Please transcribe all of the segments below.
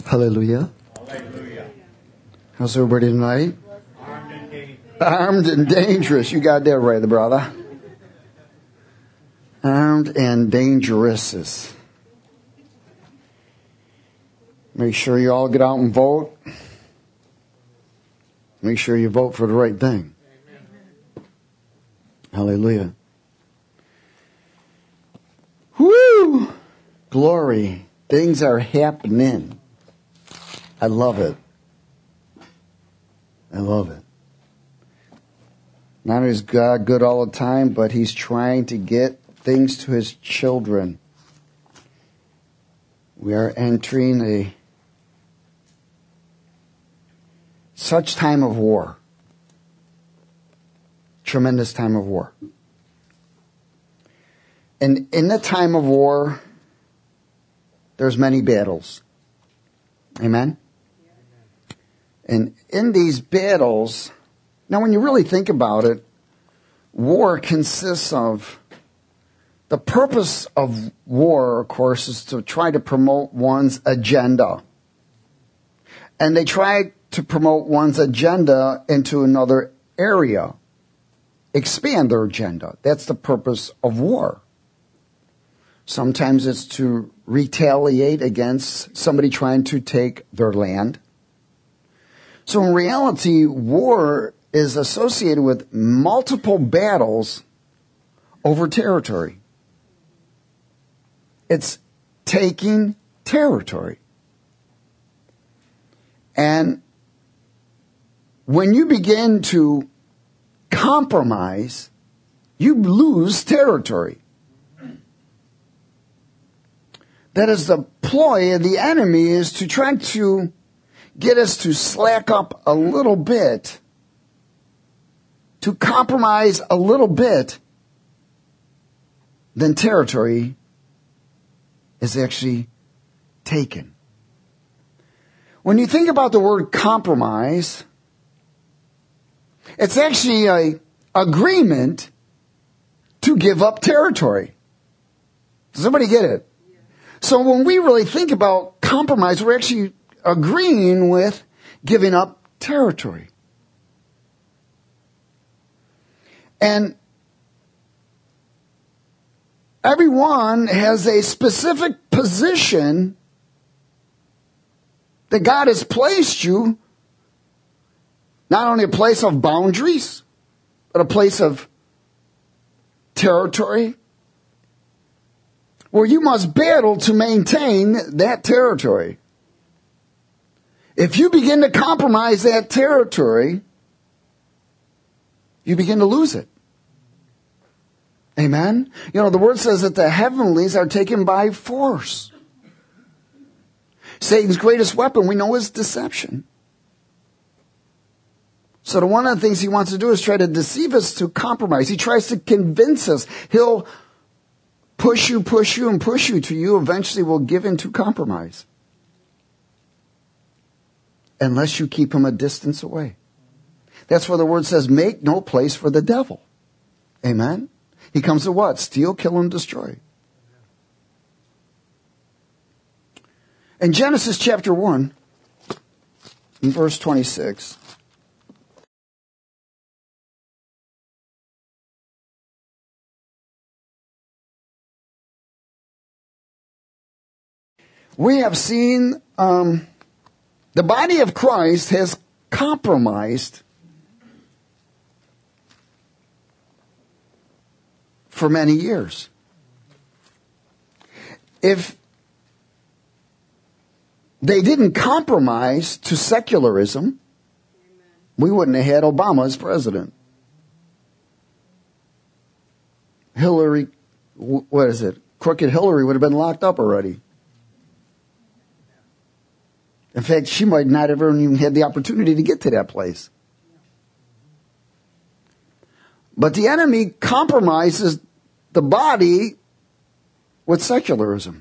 Hallelujah. Hallelujah. How's everybody tonight? Armed and dangerous. Armed and dangerous. You got that right, brother. Armed and dangerous. Make sure you all get out and vote. Make sure you vote for the right thing. Amen. Hallelujah. Woo! Glory. Things are happening. I love it. I love it. Not only is God good all the time, but He's trying to get things to His children. We are entering a such time of war. Tremendous time of war. And in the time of war, there's many battles. Amen? And in these battles, now when you really think about it, war consists of, the purpose of war, of course, is to try to promote one's agenda. And they try to promote one's agenda into another area. Expand their agenda. That's the purpose of war. Sometimes it's to retaliate against somebody trying to take their land. So in reality, war is associated with multiple battles over territory. It's taking territory. And when you begin to compromise, you lose territory. That is the ploy of the enemy, is to try to get us to slack up a little bit, to compromise a little bit, then territory is actually taken. When you think about the word compromise, it's actually an agreement to give up territory. Does everybody get it? So when we really think about compromise, we're actually agreeing with giving up territory. And everyone has a specific position that God has placed you, not only a place of boundaries, but a place of territory, where you must battle to maintain that territory. If you begin to compromise that territory, you begin to lose it. Amen? You know, the word says that the heavenlies are taken by force. Satan's greatest weapon, we know, is deception. So one of the things he wants to do is try to deceive us to compromise. He tries to convince us. He'll push you till you eventually will give in to compromise. Unless you keep him a distance away. That's where the word says, make no place for the devil. Amen? He comes to what? Steal, kill, and destroy. In Genesis chapter 1, in verse 26, we have seen the body of Christ has compromised for many years. If they didn't compromise to secularism, we wouldn't have had Obama as president. Hillary, Crooked Hillary would have been locked up already. In fact, she might not have even had the opportunity to get to that place. But the enemy compromises the body with secularism.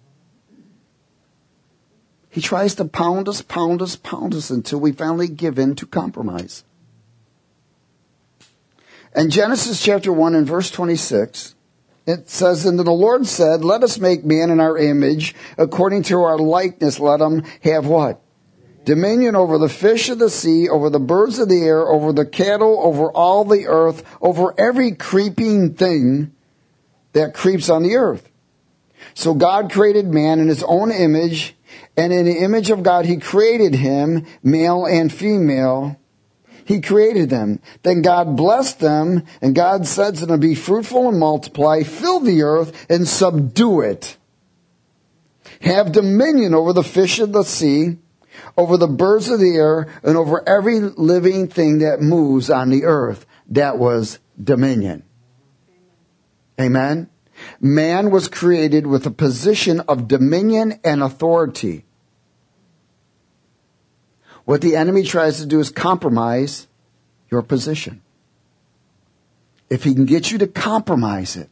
He tries to pound us until we finally give in to compromise. In Genesis chapter 1 and verse 26, It says, and the Lord said, let us make man in our image, according to our likeness. Let him have what? Dominion over the fish of the sea, over the birds of the air, over the cattle, over all the earth, over every creeping thing that creeps on the earth. So God created man in his own image, and in the image of God he created him, male and female. He created them. Then God blessed them, and God said to them, be fruitful and multiply, fill the earth and subdue it. Have dominion over the fish of the sea, over the birds of the air, and over every living thing that moves on the earth. That was dominion. Amen? Man was created with a position of dominion and authority. What the enemy tries to do is compromise your position. If he can get you to compromise it.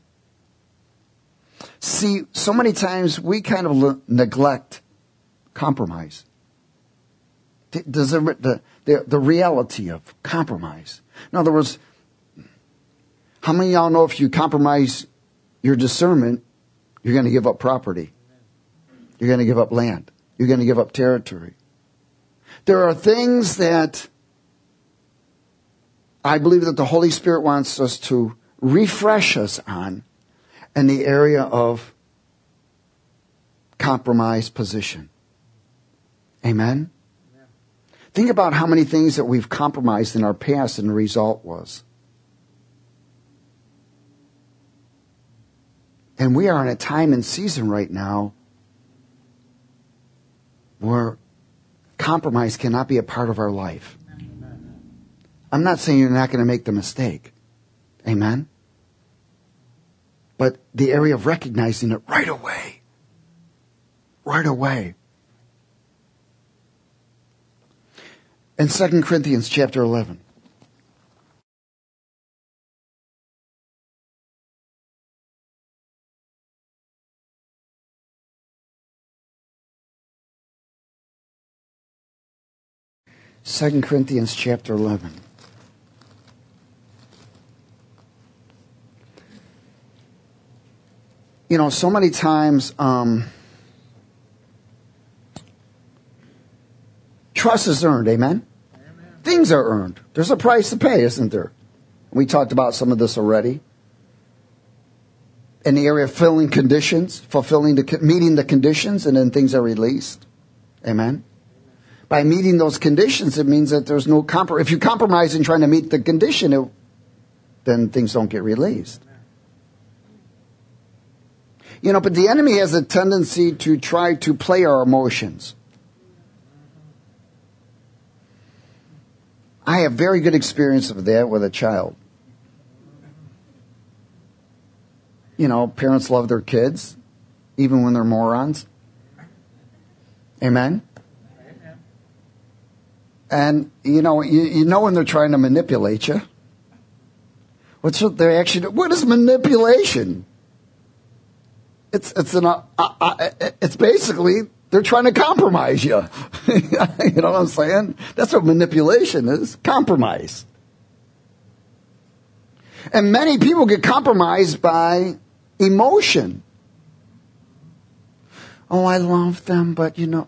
See, so many times we kind of neglect compromise. Does the reality of compromise. In other words, how many of y'all know if you compromise your discernment, you're going to give up property? You're going to give up land. You're going to give up territory. There are things that I believe that the Holy Spirit wants us to refresh us on in the area of compromised position. Amen? Amen? Think about how many things that we've compromised in our past and the result was. And we are in a time and season right now where compromise cannot be a part of our life. I'm not saying you're not going to make the mistake. Amen? But the area of recognizing it right away. Right away. In 2 Corinthians chapter 11. Second Corinthians chapter 11. You know, so many times, trust is earned, amen? Things are earned. There's a price to pay, isn't there? We talked about some of this already. In the area of filling conditions, meeting the conditions, and then things are released. Amen? By meeting those conditions, it means that there's no compromise. If you compromise in trying to meet the condition, then things don't get released. You know, but the enemy has a tendency to try to play our emotions. I have very good experience of that with a child. You know, parents love their kids, even when they're morons. Amen? And, you know when they're trying to manipulate you. What is manipulation? It's basically, they're trying to compromise you. You know what I'm saying? That's what manipulation is, compromise. And many people get compromised by emotion. Oh, I love them, but no.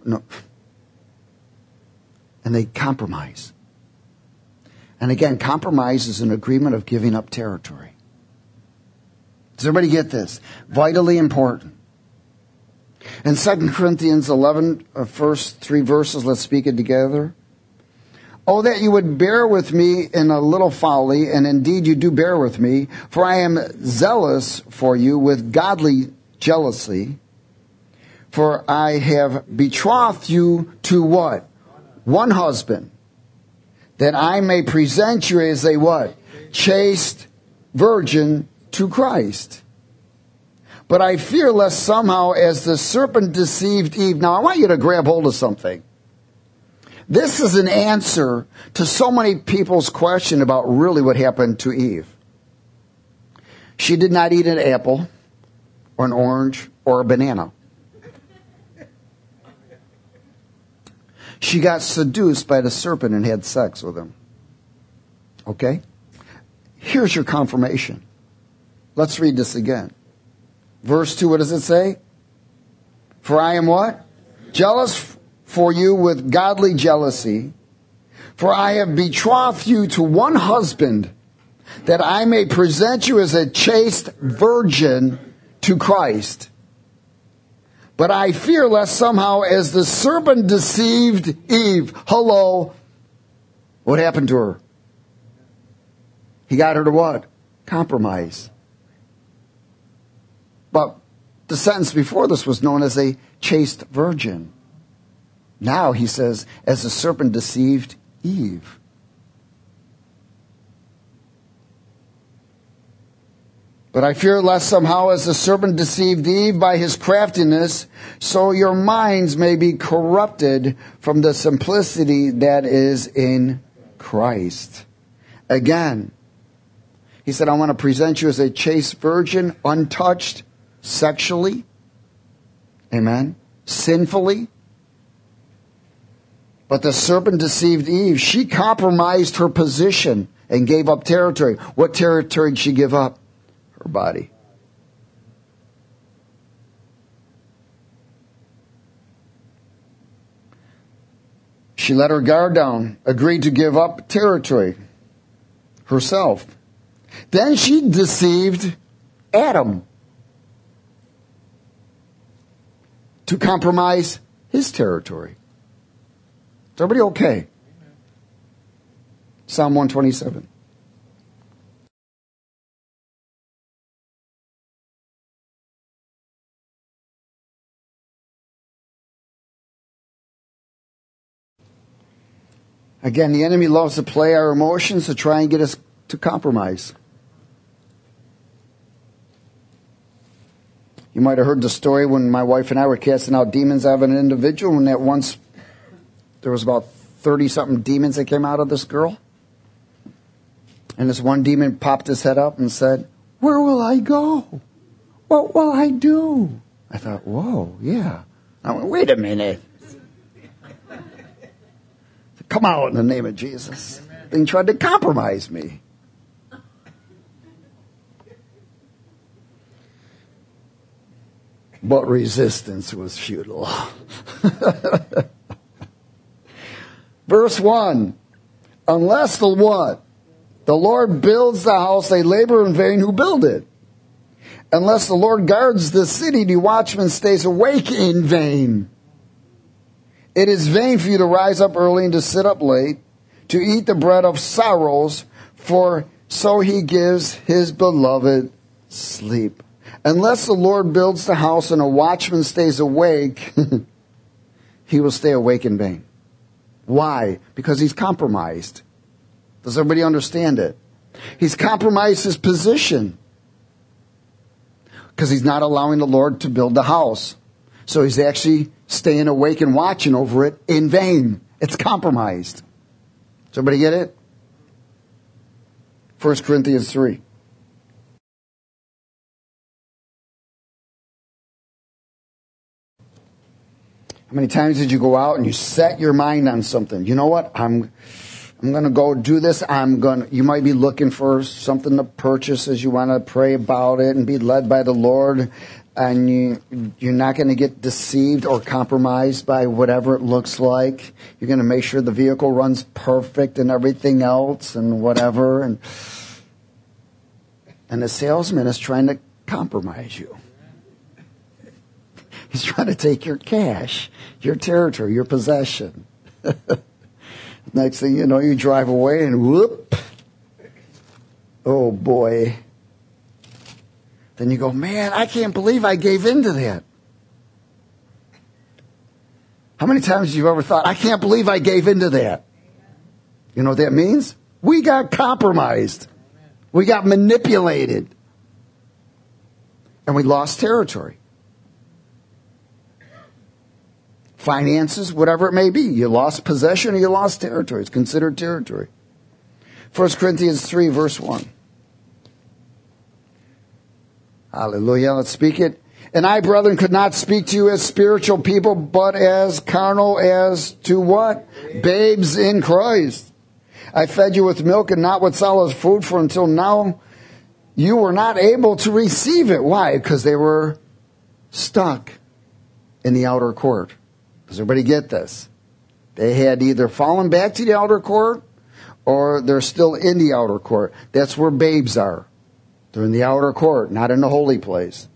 And they compromise. And again, compromise is an agreement of giving up territory. Does everybody get this? Vitally important. In 2 Corinthians 11, first 3 verses, let's speak it together. Oh, that you would bear with me in a little folly, and indeed you do bear with me, for I am zealous for you with godly jealousy. For I have betrothed you to what? One husband, that I may present you as a what? Chaste virgin to Christ. But I fear lest somehow as the serpent deceived Eve. Now I want you to grab hold of something. This is an answer to so many people's question about really what happened to Eve. She did not eat an apple or an orange or a banana. She got seduced by the serpent and had sex with him. Okay? Here's your confirmation. Let's read this again. Verse 2, what does it say? For I am what? Jealous for you with godly jealousy. For I have betrothed you to one husband, that I may present you as a chaste virgin to Christ. But I fear lest somehow, as the serpent deceived Eve, hello, what happened to her? He got her to what? Compromise. But the sentence before this was known as a chaste virgin. Now he says, as the serpent deceived Eve. But I fear lest somehow, as the serpent deceived Eve by his craftiness, so your minds may be corrupted from the simplicity that is in Christ. Again, he said, I want to present you as a chaste virgin, untouched sexually. Amen. Sinfully. But the serpent deceived Eve. She compromised her position and gave up territory. What territory did she give up? Her body. She let her guard down, agreed to give up territory herself. Then she deceived Adam to compromise his territory. Is everybody okay? Psalm 127. Again, the enemy loves to play our emotions to try and get us to compromise. You might have heard the story when my wife and I were casting out demons out of an individual, and at once there was about 30-something demons that came out of this girl. And this one demon popped his head up and said, "Where will I go? What will I do?" I thought, whoa, yeah. I went, wait a minute. Come out in the name of Jesus. Then he tried to compromise me. But resistance was futile. Verse 1. Unless the what? The Lord builds the house, they labor in vain who build it. Unless the Lord guards the city, the watchman stays awake in vain. It is vain for you to rise up early and to sit up late, to eat the bread of sorrows, for so he gives his beloved sleep. Unless the Lord builds the house and a watchman stays awake, he will stay awake in vain. Why? Because he's compromised. Does everybody understand it? He's compromised his position. Because he's not allowing the Lord to build the house. So he's actually staying awake and watching over it in vain. It's compromised. Does everybody get it? 1 Corinthians 3. How many times did you go out and you set your mind on something? You know what? I'm going to go do this. You might be looking for something to purchase as you want to pray about it and be led by the Lord. And you're not going to get deceived or compromised by whatever it looks like. You're going to make sure the vehicle runs perfect and everything else and whatever. And the salesman is trying to compromise you. He's trying to take your cash, your territory, your possession. Next thing you know, you drive away and whoop. Oh boy. Then you go, man, I can't believe I gave in to that. How many times have you ever thought, I can't believe I gave in to that? You know what that means? We got compromised. We got manipulated. And we lost territory. Finances, whatever it may be. You lost possession or you lost territory. It's considered territory. 1 Corinthians 3, verse 1. Hallelujah. Let's speak it. And I, brethren, could not speak to you as spiritual people, but as carnal, as to what? Babes in Christ. I fed you with milk and not with solid food, for until now you were not able to receive it. Why? Because they were stuck in the outer court. Does everybody get this? They had either fallen back to the outer court or they're still in the outer court. That's where babes are. They're in the outer court, not in the holy place.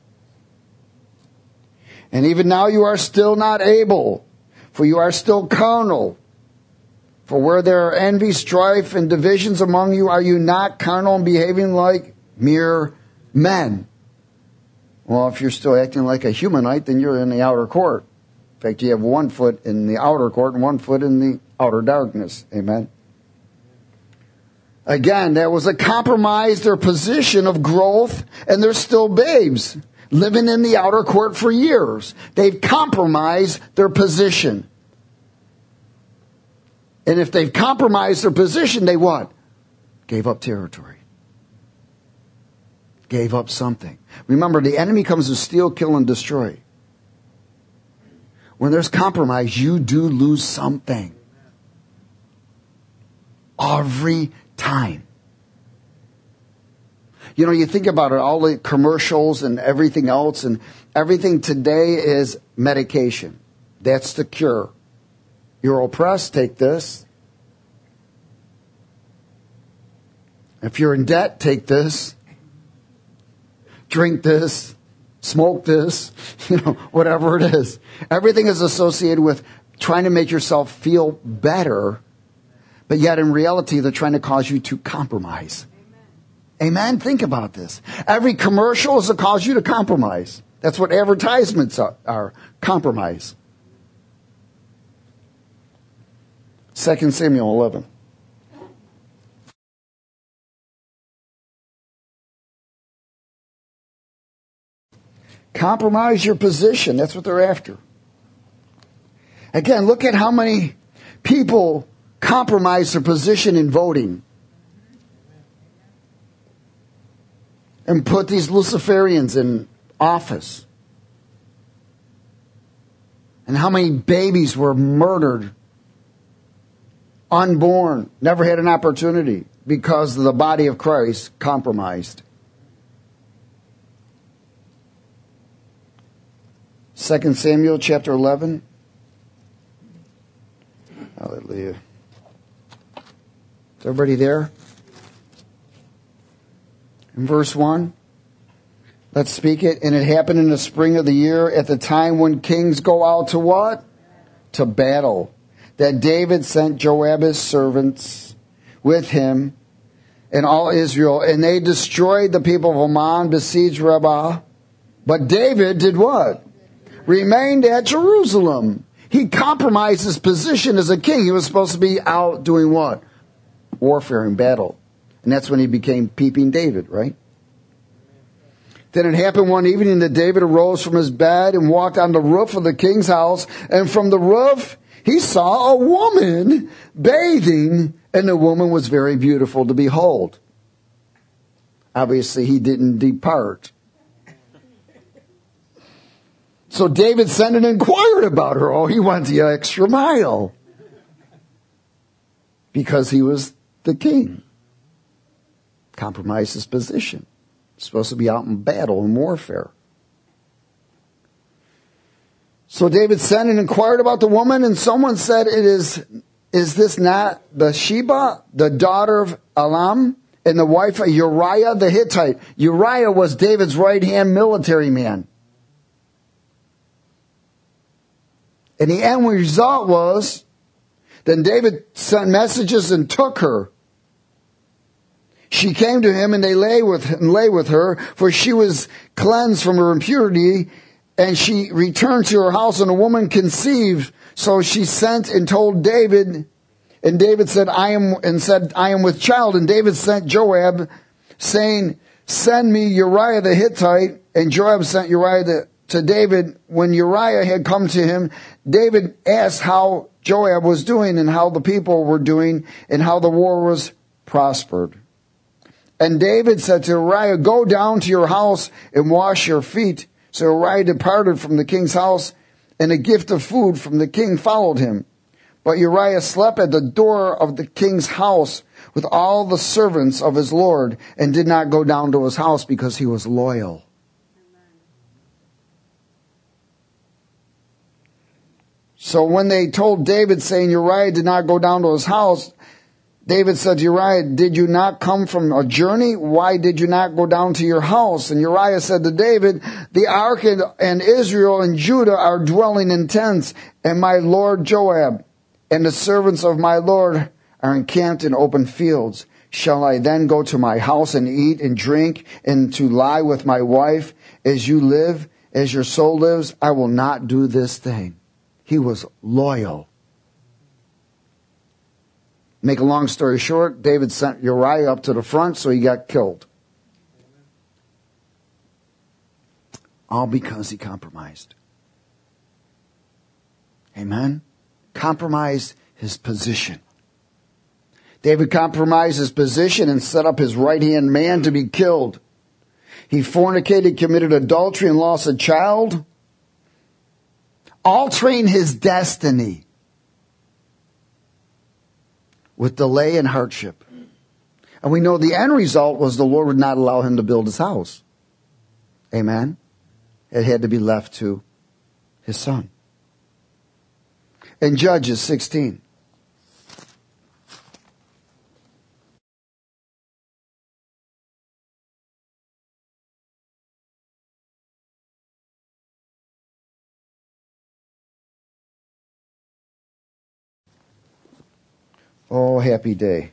And even now you are still not able, for you are still carnal. For where there are envy, strife, and divisions among you, are you not carnal and behaving like mere men? Well, if you're still acting like a humanite, then you're in the outer court. In fact, you have one foot in the outer court and one foot in the outer darkness. Amen. Again, that was a compromise, their position of growth, and they're still babes, living in the outer court for years. They've compromised their position. And if they've compromised their position, they what? Gave up territory. Gave up something. Remember, the enemy comes to steal, kill, and destroy. When there's compromise, you do lose something. Every time. You know, you think about it, all the commercials and everything else, and everything today is medication. That's the cure. You're oppressed, take this. If you're in debt, take this. Drink this. Smoke this. Whatever it is. Everything is associated with trying to make yourself feel better, but yet in reality, they're trying to cause you to compromise. Amen? Think about this. Every commercial is to cause you to compromise. That's what advertisements are. Compromise. 2 Samuel 11. Compromise your position. That's what they're after. Again, look at how many people compromise their position in voting. And put these Luciferians in office. And how many babies were murdered, unborn, never had an opportunity because the body of Christ compromised. 2 Samuel chapter 11. Hallelujah. Is everybody there? In verse 1, let's speak it. And it happened in the spring of the year, at the time when kings go out to what? To battle. That David sent Joab's servants with him and all Israel. And they destroyed the people of Ammon, besieged Rabbah. But David did what? Remained at Jerusalem. He compromised his position as a king. He was supposed to be out doing what? Warfare and battle. And that's when he became Peeping David, right? Then it happened one evening that David arose from his bed and walked on the roof of the king's house. And from the roof, he saw a woman bathing, and the woman was very beautiful to behold. Obviously, he didn't depart. So David sent and inquired about her. Oh, he went the extra mile. Because he was the king. Compromised his position. Supposed to be out in battle and warfare. So David sent and inquired about the woman, and someone said, is this not Bathsheba, the daughter of Elam, and the wife of Uriah the Hittite? Uriah was David's right-hand military man. And the end result was, then David sent messages and took her. She came to him, and they lay with her, for she was cleansed from her impurity, and she returned to her house, and a woman conceived. So she sent and told David, and David said, I am with child. And David sent Joab, saying, send me Uriah the Hittite. And Joab sent Uriah to David. When Uriah had come to him, David asked how Joab was doing, and how the people were doing, and how the war was prospered. And David said to Uriah, go down to your house and wash your feet. So Uriah departed from the king's house, and a gift of food from the king followed him. But Uriah slept at the door of the king's house with all the servants of his lord, and did not go down to his house because he was loyal. So when they told David, saying Uriah did not go down to his house, David said to Uriah, did you not come from a journey? Why did you not go down to your house? And Uriah said to David, the ark and Israel and Judah are dwelling in tents, and my lord Joab and the servants of my lord are encamped in open fields. Shall I then go to my house and eat and drink and to lie with my wife? As you live, as your soul lives, I will not do this thing. He was loyal. Make a long story short, David sent Uriah up to the front, so he got killed. All because he compromised. Amen? Compromised his position. David compromised his position and set up his right-hand man to be killed. He fornicated, committed adultery, and lost a child, altering his destiny with delay and hardship. And we know the end result was the Lord would not allow him to build his house. Amen? It had to be left to his son. In Judges 16. Oh, happy day.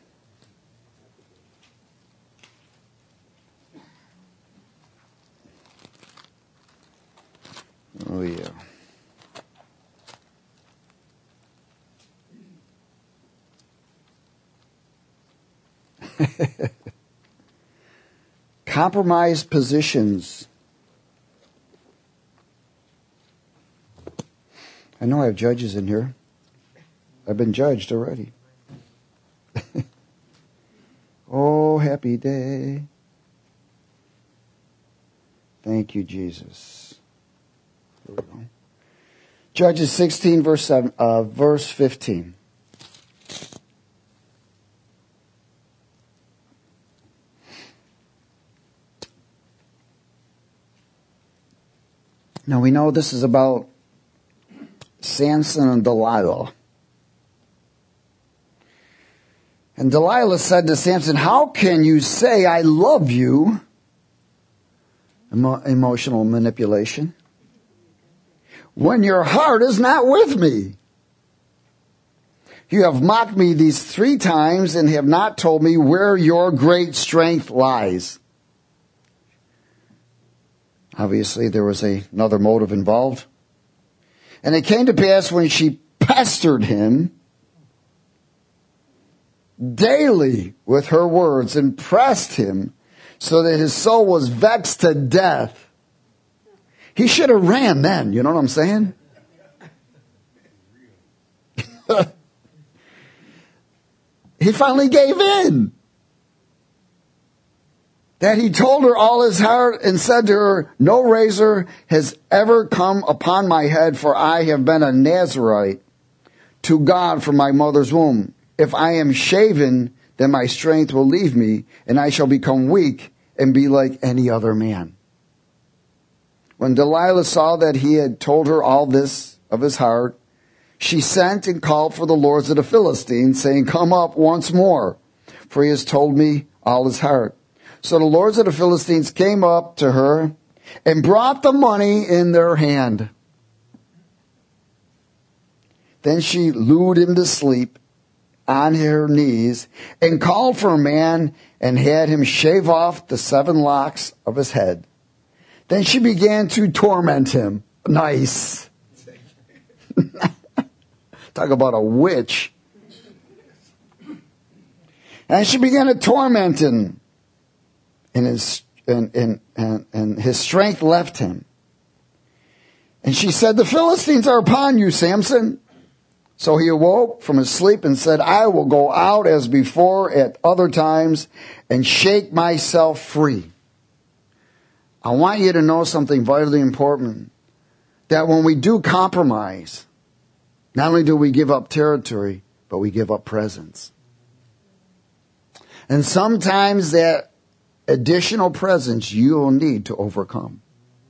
Oh, yeah. Compromised positions. I know I have judges in here. I've been judged already. Oh, happy day. Thank you, Jesus. Here we go. Judges 16, verse 15. Now we know this is about Samson and Delilah. And Delilah said to Samson, how can you say I love you? Emotional manipulation. When your heart is not with me. You have mocked me these 3 times and have not told me where your great strength lies. Obviously, there was another motive involved. And it came to pass when she pestered him daily with her words and pressed him so that his soul was vexed to death. He should have ran then, you know what I'm saying? He finally gave in. That he told her all his heart and said to her, no razor has ever come upon my head, for I have been a Nazirite to God from my mother's womb. If I am shaven, then my strength will leave me, and I shall become weak and be like any other man. When Delilah saw that he had told her all this of his heart, she sent and called for the lords of the Philistines, saying, come up once more, for he has told me all his heart. So the lords of the Philistines came up to her and brought the money in their hand. Then she lured him to sleep on her knees and called for a man and had him shave off the 7 locks of his head. Then she began to torment him. Nice. Talk about a witch. And she began to torment him. And his strength left him. And she said, the Philistines are upon you, Samson. So he awoke from his sleep and said, I will go out as before at other times and shake myself free. I want you to know something vitally important. That when we do compromise, Not only do we give up territory, but we give up presence. And sometimes that additional presence you will need to overcome.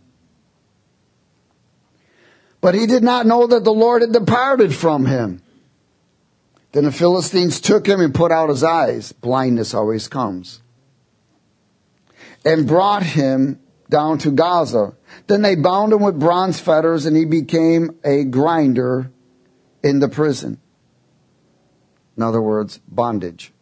But he did not know that the Lord had departed from him. Then the Philistines took him and put out his eyes. Blindness always comes. And brought him down to Gaza. Then they bound him with bronze fetters, and he became a grinder in the prison. In other words, bondage.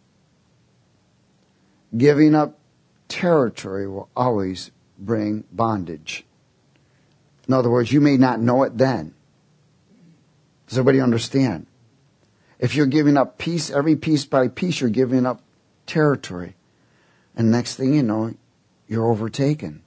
Giving up territory will always bring bondage. In other words, you may not know it then. Does everybody understand? If you're giving up piece, every piece by piece, you're giving up territory. And next thing you know, you're overtaken.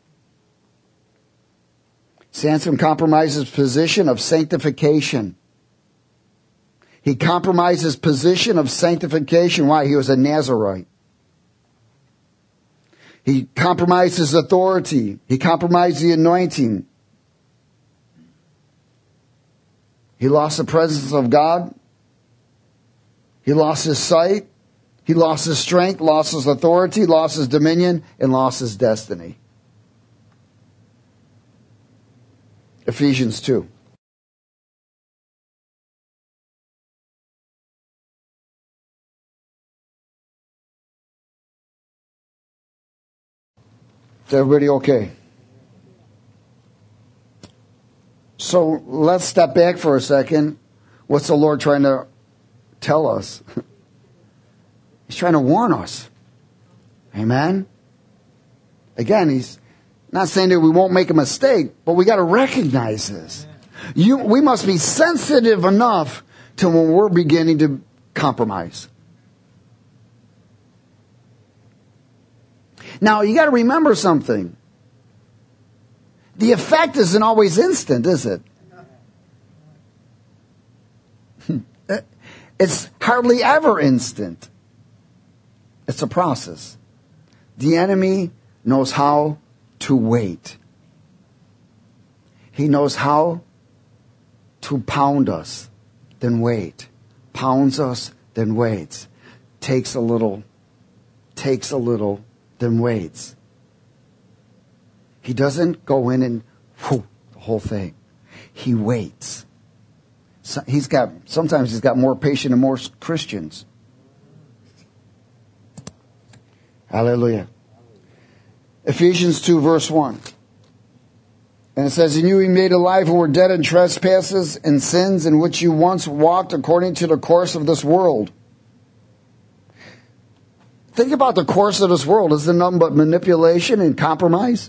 Samson compromised his position of sanctification. He compromised his position of sanctification. Why? He was a Nazirite. He compromised his authority. He compromised the anointing. He lost the presence of God. He lost his sight. He lost his strength, lost his authority, lost his dominion, and lost his destiny. Ephesians 2. Is everybody okay? So let's step back for a second. What's the Lord trying to tell us? He's trying to warn us. Amen? Again, he's not saying that we won't make a mistake, but we got to recognize this. We must be sensitive enough to when we're beginning to compromise. Now, you got to remember something. The effect isn't always instant, is it? It's hardly ever instant. It's a process. The enemy knows how to wait. He knows how to pound us, then wait. Pounds us, then waits. Takes a little, then waits. He doesn't go in and whoo, the whole thing. He waits. Sometimes he's got more patience than most Christians. Hallelujah. Ephesians 2 verse 1. And it says, "In you he made alive who were dead in trespasses and sins in which you once walked according to the course of this world." Think about the course of this world. Is it nothing but manipulation and compromise?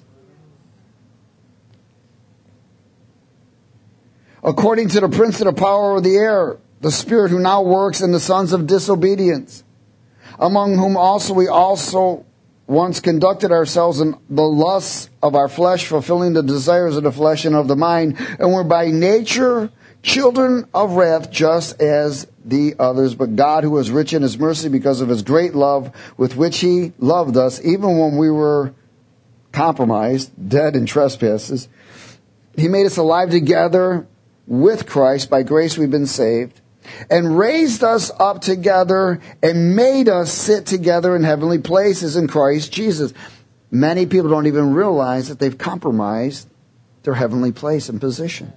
"According to the prince of the power of the air, the spirit who now works in the sons of disobedience, among whom also we also once conducted ourselves in the lusts of our flesh, fulfilling the desires of the flesh and of the mind, and were by nature children of wrath, just as the others. But God, who is rich in his mercy because of his great love with which he loved us, even when we were compromised, dead in trespasses, he made us alive together with Christ. By grace we've been saved, and raised us up together and made us sit together in heavenly places in Christ Jesus." Many people don't even realize that they've compromised their heavenly place and position.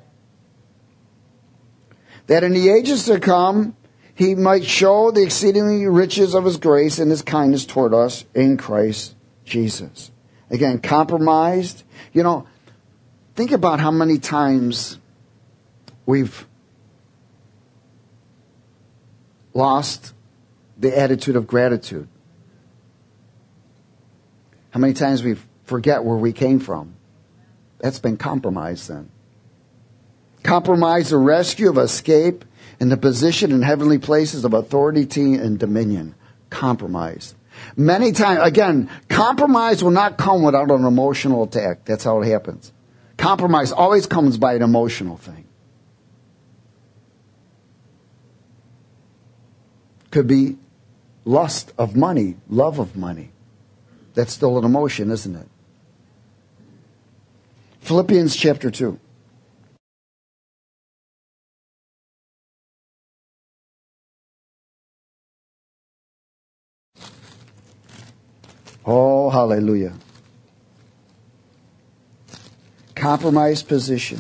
"That in the ages to come he might show the exceedingly riches of his grace and his kindness toward us in Christ Jesus." Again, compromised. Think about how many times we've lost the attitude of gratitude. How many times we forget where we came from? That's been compromised then. Compromise the rescue of escape and the position in heavenly places of authority and dominion. Compromise. Many times, again, compromise will not come without an emotional attack. That's how it happens. Compromise always comes by an emotional thing. Could be lust of money, love of money. That's still an emotion, isn't it? Philippians chapter 2. Oh, hallelujah. Compromised position.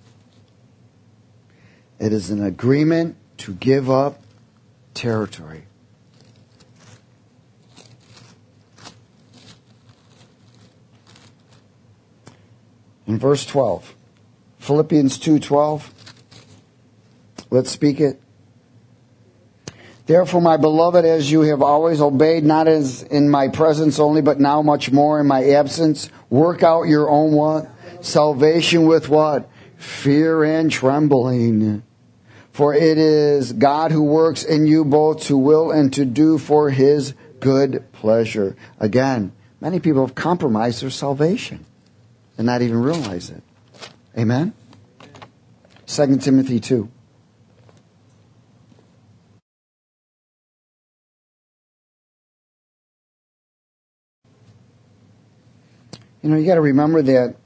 It is an agreement to give up territory. In verse 12, Philippians 2:12, let's speak it. Therefore, my beloved, as you have always obeyed, not as in my presence only, but now much more in my absence, work out your own what? Salvation with what? Fear and trembling. For it is God who works in you both to will and to do for His good pleasure. Again, many people have compromised their salvation and not even realize it. Amen? 2 Timothy 2. You know, you got to remember that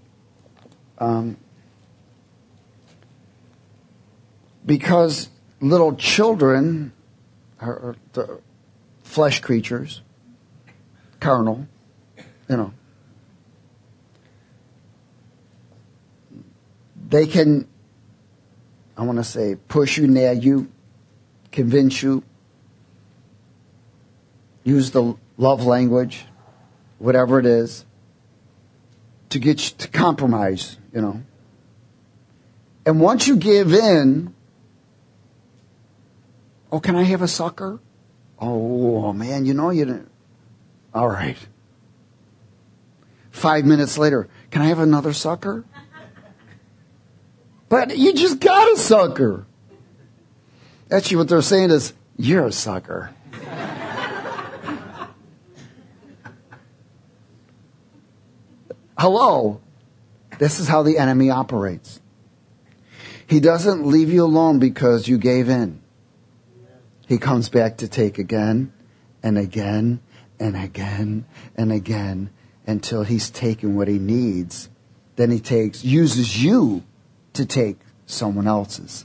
because little children are the flesh creatures, carnal, you know, they can, I want to say, push you, nag you, convince you, use the love language, whatever it is, to get you to compromise, you know. And once you give in, oh, can I have a sucker? Oh, man, you know you didn't. All right. 5 minutes later, can I have another sucker? But you just got a sucker. Actually, what they're saying is, you're a sucker. Hello. This is how the enemy operates. He doesn't leave you alone because you gave in. He comes back to take again and again and again and again until he's taken what he needs. Then he uses you to take someone else's.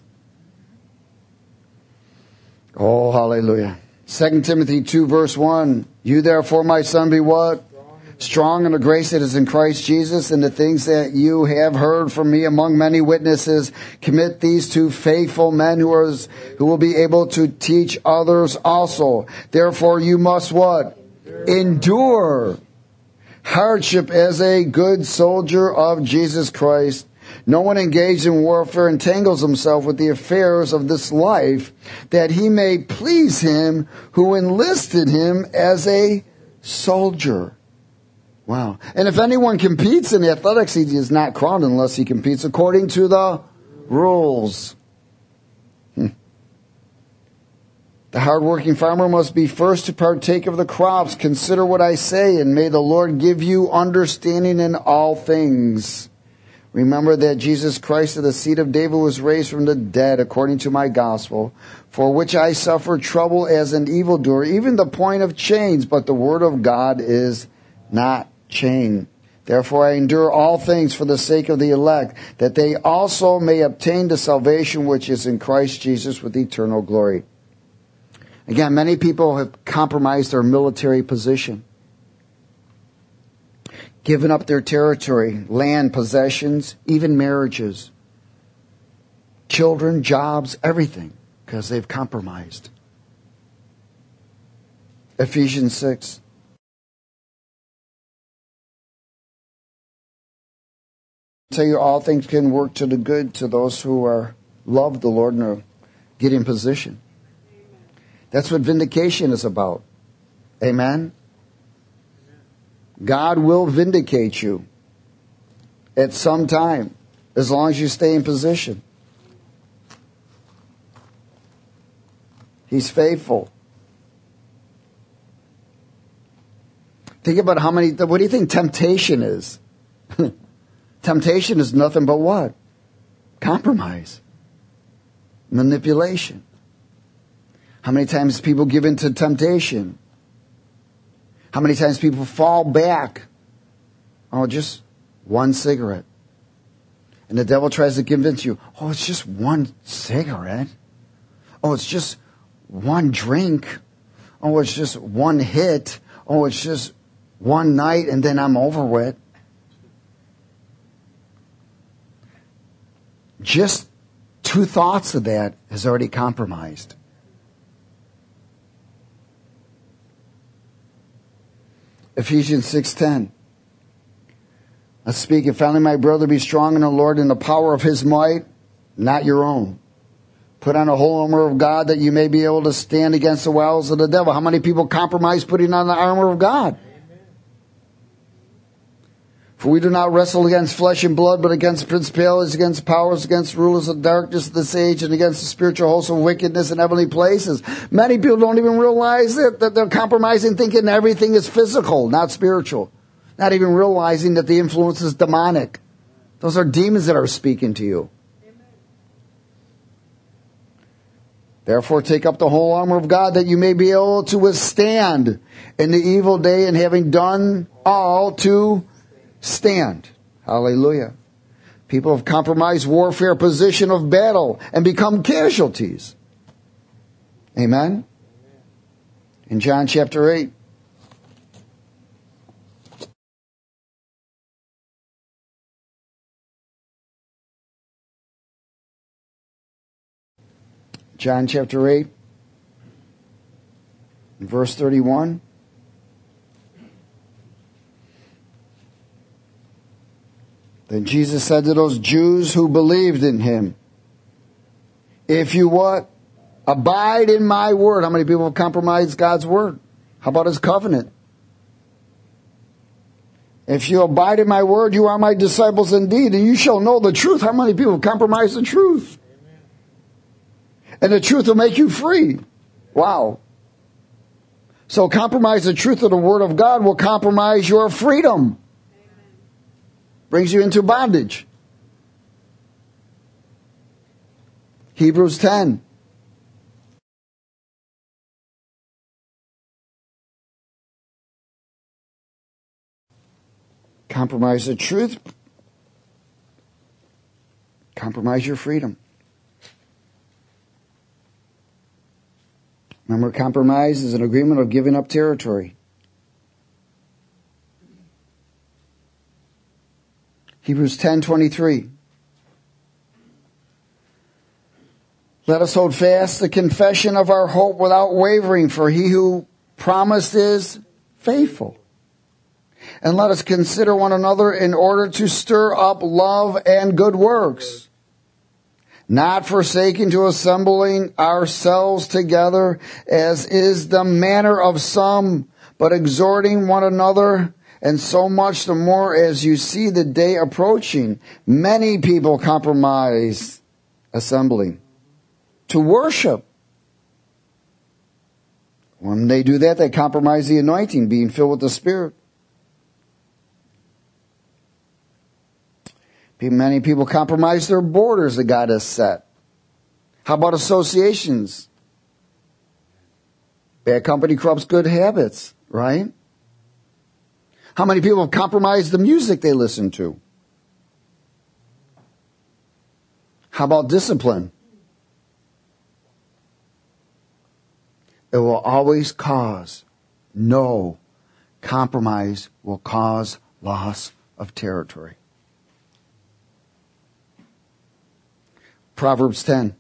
Oh, hallelujah. 2 Timothy 2 verse 1. You therefore, my son, be what? Strong in the grace that is in Christ Jesus, and the things that you have heard from me among many witnesses, commit these to faithful men who will be able to teach others also. Therefore you must what? Endure hardship as a good soldier of Jesus Christ. No one engaged in warfare entangles himself with the affairs of this life, that he may please him who enlisted him as a soldier. Wow. And if anyone competes in athletics, he is not crowned unless he competes according to the rules. The hardworking farmer must be first to partake of the crops. Consider what I say, and may the Lord give you understanding in all things. Remember that Jesus Christ of the seed of David was raised from the dead according to my gospel, for which I suffered trouble as an evildoer, even the point of chains, but the word of God is not chained. Therefore I endure all things for the sake of the elect, that they also may obtain the salvation which is in Christ Jesus with eternal glory. Again, many people have compromised their military position, given up their territory, land, possessions, even marriages, children, jobs, everything, because they've compromised. Ephesians 6. I tell you, all things can work to the good to those who love the Lord and are get in position. That's what vindication is about. Amen? God will vindicate you at some time, as long as you stay in position. He's faithful. Think about what do you think temptation is? Temptation is nothing but what? Compromise. Manipulation. How many times people give in to temptation? How many times people fall back? Oh, just one cigarette. And the devil tries to convince you, oh, it's just one cigarette. Oh, it's just one drink. Oh, it's just one hit. Oh, it's just one night and then I'm over with. Just two thoughts of that has already compromised. Ephesians 6:10. Let's speak. And finally, my brother, be strong in the Lord in the power of his might, not your own. Put on the whole armor of God that you may be able to stand against the wiles of the devil. How many people compromise putting on the armor of God? For we do not wrestle against flesh and blood, but against principalities, against powers, against rulers of darkness of this age, and against the spiritual hosts of wickedness in heavenly places. Many people don't even realize that they're compromising, thinking everything is physical, not spiritual. Not even realizing that the influence is demonic. Those are demons that are speaking to you. Therefore, take up the whole armor of God that you may be able to withstand in the evil day, and having done all to stand. Hallelujah. People have compromised warfare position of battle and become casualties. Amen. In John chapter 8. John chapter 8, verse 31. Then Jesus said to those Jews who believed in him, if you what? Abide in my word. How many people have compromised God's word? How about his covenant? If you abide in my word, you are my disciples indeed, and you shall know the truth. How many people have compromised the truth? And the truth will make you free. Wow. So compromise the truth of the word of God will compromise your freedom. Brings you into bondage. Hebrews 10. Compromise the truth. Compromise your freedom. Remember, compromise is an agreement of giving up territory. Hebrews 10:23. Let us hold fast the confession of our hope without wavering, for he who promised is faithful. And let us consider one another in order to stir up love and good works, not forsaking to assembling ourselves together, as is the manner of some, but exhorting one another, and so much the more as you see the day approaching. Many people compromise assembling to worship. When they do that, they compromise the anointing, being filled with the Spirit. Many people compromise their borders that God has set. How about associations? Bad company corrupts good habits, right? How many people have compromised the music they listen to? How about discipline? It will always cause, no compromise will cause loss of territory. Proverbs 10.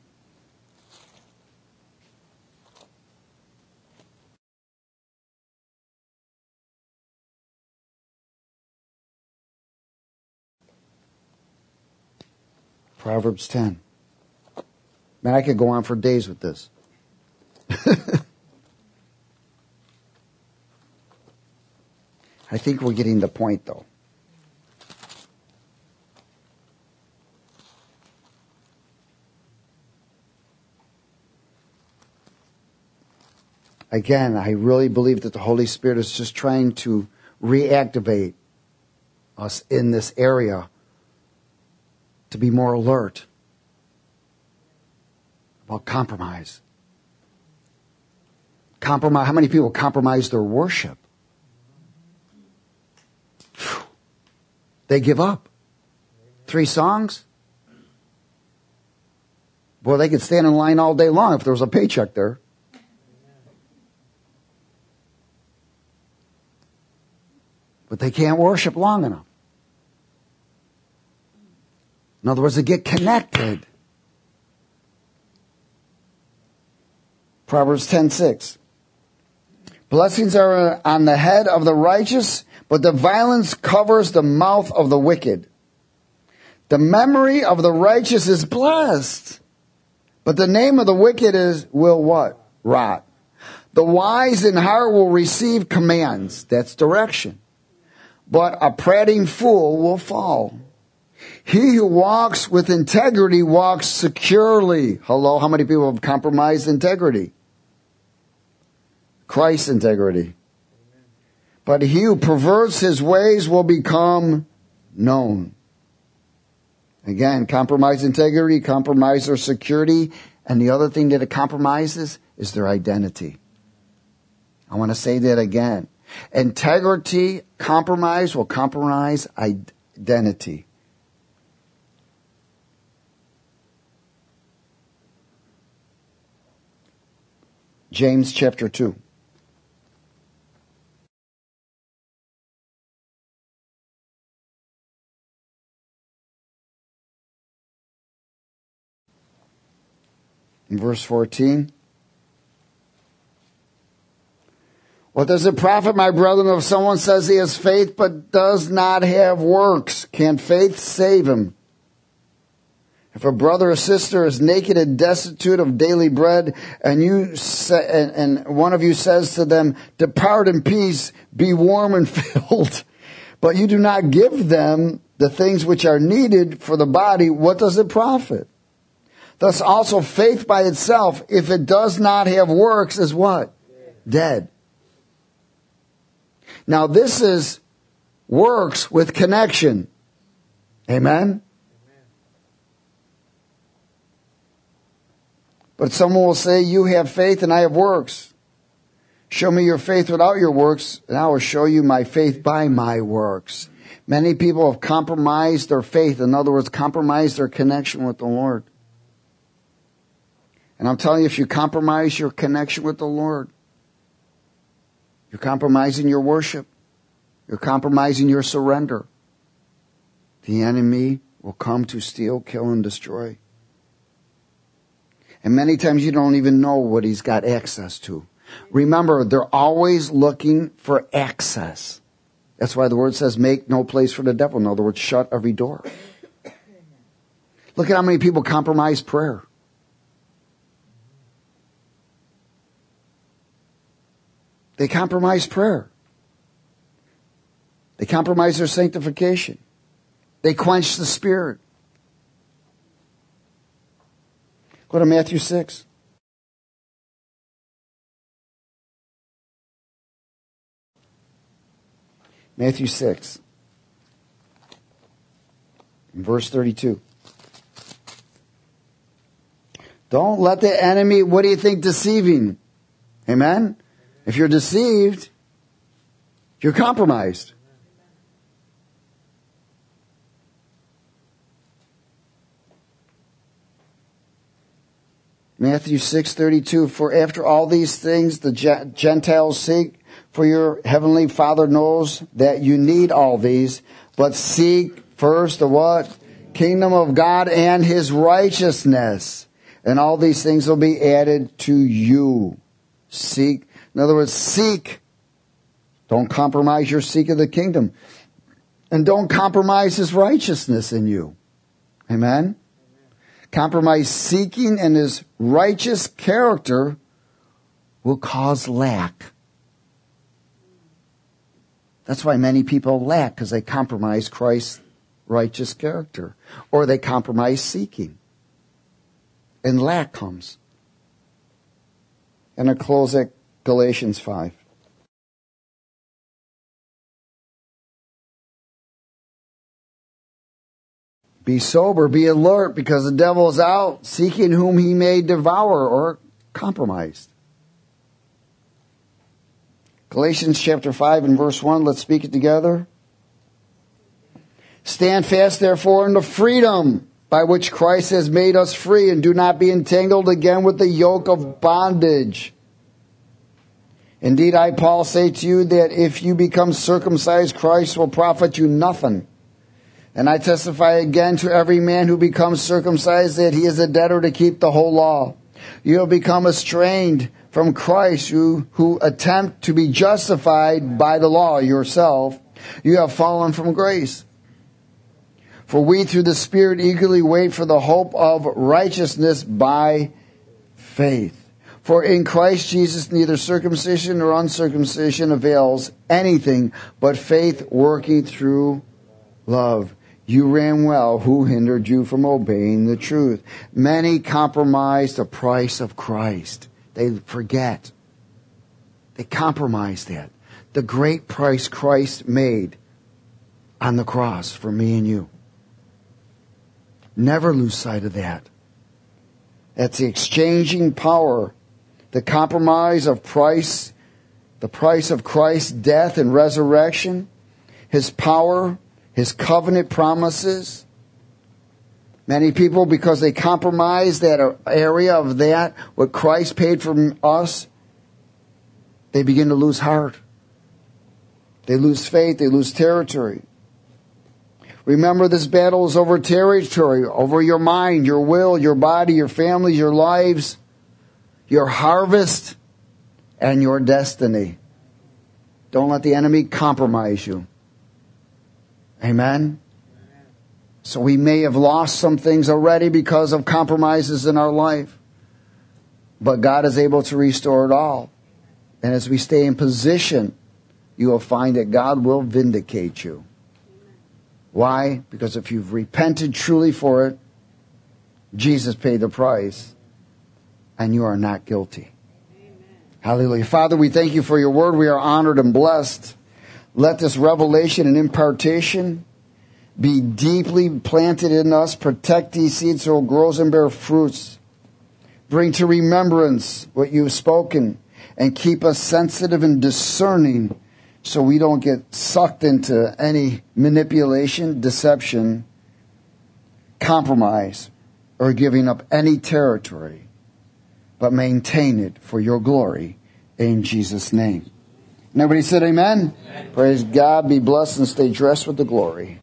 Proverbs 10. Man, I could go on for days with this. I think we're getting the point, though. Again, I really believe that the Holy Spirit is just trying to reactivate us in this area to be more alert about compromise. Compromise. How many people compromise their worship? Whew. They give up. 3 songs? Boy, they could stand in line all day long if there was a paycheck there. but they can't worship long enough. In other words, they get connected. Proverbs 10:6. Blessings are on the head of the righteous, but the violence covers the mouth of the wicked. The memory of the righteous is blessed, but the name of the wicked will what? Rot. The wise in heart will receive commands. That's direction. But a prating fool will fall. He who walks with integrity walks securely. Hello, how many people have compromised integrity? Christ's integrity. But he who perverts his ways will become known. Again, compromise integrity, compromise their security, and the other thing that it compromises is their identity. I want to say that again. Integrity, compromise will compromise identity. James chapter 2. In verse 14. What does it profit, my brethren, if someone says he has faith but does not have works? Can faith save him? If a brother or sister is naked and destitute of daily bread, and one of you says to them, depart in peace, be warm and filled, but you do not give them the things which are needed for the body, what does it profit? Thus also faith by itself, if it does not have works, is what? Dead. Now this is works with connection. Amen? But someone will say, you have faith and I have works. Show me your faith without your works, and I will show you my faith by my works. Many people have compromised their faith. In other words, compromised their connection with the Lord. And I'm telling you, if you compromise your connection with the Lord, you're compromising your worship. You're compromising your surrender. The enemy will come to steal, kill, and destroy. And many times you don't even know what he's got access to. Remember, they're always looking for access. That's why the word says, make no place for the devil. In other words, shut every door. Look at how many people compromise prayer. They compromise prayer. They compromise their sanctification. They quench the Spirit. Go to Matthew 6. Matthew 6. Verse 32. Don't let the enemy, what do you think, deceiving? Amen? If you're deceived, you're compromised. Matthew 6:32, for after all these things the Gentiles seek, for your heavenly Father knows that you need all these, but seek first the what? Kingdom of God and His righteousness, and all these things will be added to you. Seek. In other words, seek. Don't compromise your seek of the kingdom. And don't compromise His righteousness in you. Amen? Compromise seeking and His righteous character will cause lack. That's why many people lack, because they compromise Christ's righteous character. Or they compromise seeking. And lack comes. And I close at Galatians 5. Be sober, be alert, because the devil is out, seeking whom he may devour or compromise. Galatians chapter 5 and verse 1, let's speak it together. Stand fast, therefore, in the freedom by which Christ has made us free, and do not be entangled again with the yoke of bondage. Indeed, I, Paul, say to you that if you become circumcised, Christ will profit you nothing. And I testify again to every man who becomes circumcised that he is a debtor to keep the whole law. You have become estranged from Christ, who attempt to be justified by the law yourself. You have fallen from grace. For we through the Spirit eagerly wait for the hope of righteousness by faith. For in Christ Jesus neither circumcision nor uncircumcision avails anything, but faith working through love. You ran well. Who hindered you from obeying the truth? Many compromise the price of Christ. They forget. They compromise that. The great price Christ made on the cross for me and you. Never lose sight of that. That's the exchanging power. The compromise of price, the price of Christ's death and resurrection, His power, His covenant promises. Many people, because they compromise that area of that, what Christ paid for us, they begin to lose heart. They lose faith, they lose territory. Remember, this battle is over territory, over your mind, your will, your body, your family, your lives, your harvest, and your destiny. Don't let the enemy compromise you. Amen? So we may have lost some things already because of compromises in our life. But God is able to restore it all. And as we stay in position, you will find that God will vindicate you. Why? Because if you've repented truly for it, Jesus paid the price. And you are not guilty. Amen. Hallelujah. Father, we thank you for your word. We are honored and blessed. Let this revelation and impartation be deeply planted in us. Protect these seeds so it grows and bear fruits. Bring to remembrance what you've spoken. And keep us sensitive and discerning so we don't get sucked into any manipulation, deception, compromise, or giving up any territory. But maintain it for your glory in Jesus' name. And everybody said amen? Amen. Praise God. Be blessed and stay dressed with the glory.